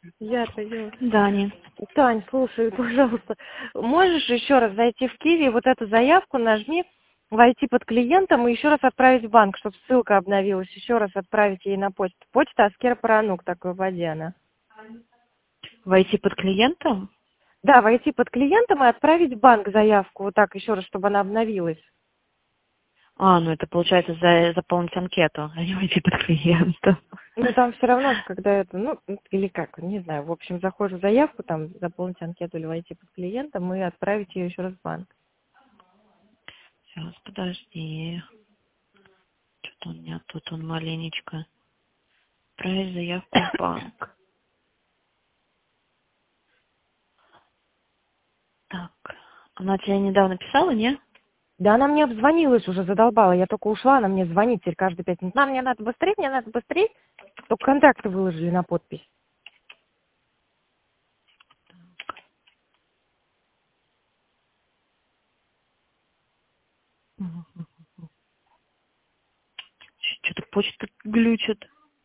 Я-то, ё. Дани. Тань, слушай, пожалуйста, можешь еще раз зайти в Киви, вот эту заявку нажми, войти под клиентом и еще раз отправить в банк, чтобы ссылка обновилась, еще раз отправить ей на почту. Почта Аскер Паранук, такой в воде она. Войти под клиентом? Да, войти под клиентом и отправить в банк заявку, вот так еще раз, чтобы она обновилась. Ну это получается заполнить анкету, а не войти под клиентом. Ну, там все равно же, когда это, ну, или как, не знаю, в общем, заходишь в заявку, там, заполнить анкету или войти под клиентом и отправить ее еще раз в банк. Сейчас, подожди. Что-то у меня тут он маленечко. Отправить заявку в банк. Так. Она тебе недавно писала, не? Да она мне обзвонилась уже, задолбала. Я только ушла, она мне звонит теперь каждые 5 минут. Мне надо быстрее, мне надо быстрее. Только контакты выложили на подпись. Что-то почта глючит.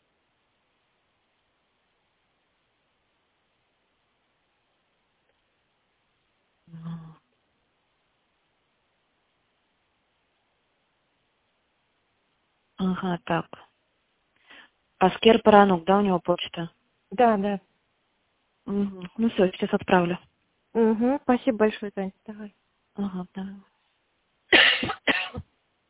Ага, так. Аскер Паранук, да, у него почта? Да, да. Угу. Ну все, сейчас отправлю. Угу, спасибо большое, Тань. Давай. Ага, да.